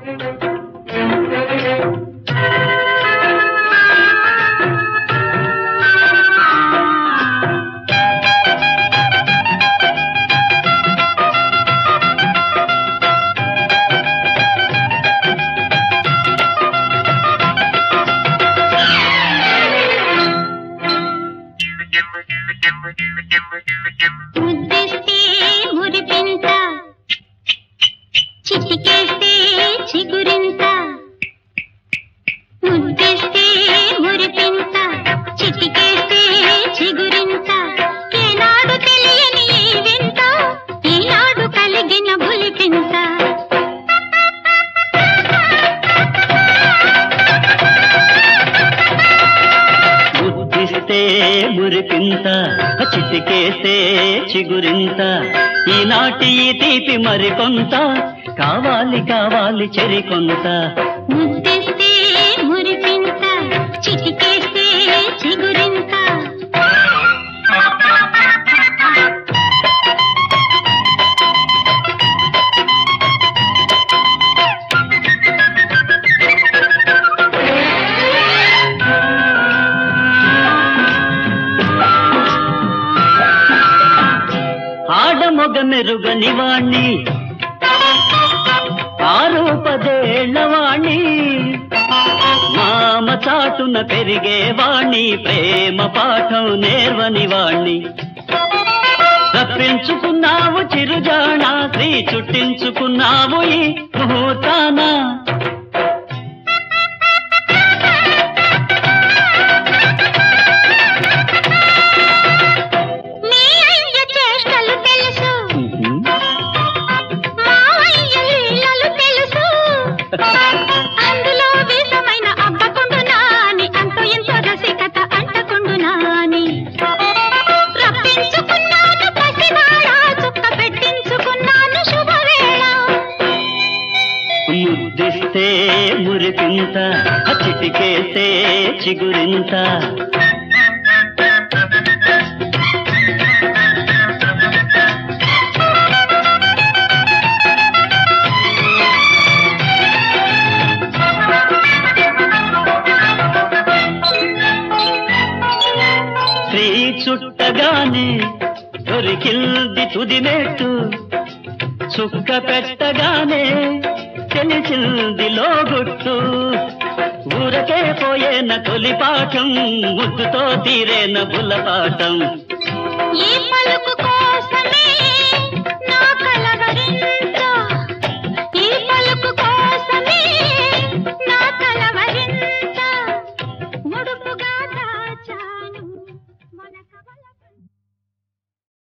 ముద్దిస్తే మురిపింత చిటికేస్తే చిగురింత ముద్దిస్తే మురిపింత చిటికేస్తే చిగురింత ఏనాడు తెలియని ఈ వింత ఈనాడు కలిగిన బులిపింత ముద్దిస్తే మురిపింత చిటికేస్తే చిగురింత ఈనాటి ఈ తీపి మరికొంత కావాలి కావాలి చెరికొంత ముద్దిస్తే మురిపింత చిటికేస్తే చిగురింత ఆడమొగ మెరుగని వాణ్ణి ఆరూపదేళ్లవాణ్ణి మామ చాటున పెరిగేవాణ్ణి ప్రేమ పాఠం నేర్వని వాణ్ణి తప్పించుకున్నావు చిరుజాణ శ్రీ చుట్టించుకున్నావు ఈ ముహూర్తాన అందులో విషమైన అబ్బకుండు నాని అంత ఎంతో రసికత అంటకుండు నాని రప్పించుకున్నాను పసివాడ చుక్క పెట్టించుకున్నాను శుభవేళ ముద్దిస్తే మురిపింత చిటికేస్తే చిగురింత శ్రీ చుట్టగానే దొరికింది తుదిమెట్టు చుక్క పెట్టగానే తెలిసింది లోగుట్టు ఊరకే పోయేన తొలి పాఠం ముద్దుతో తీరేన బుల్లపాఠం ఈ పలుకు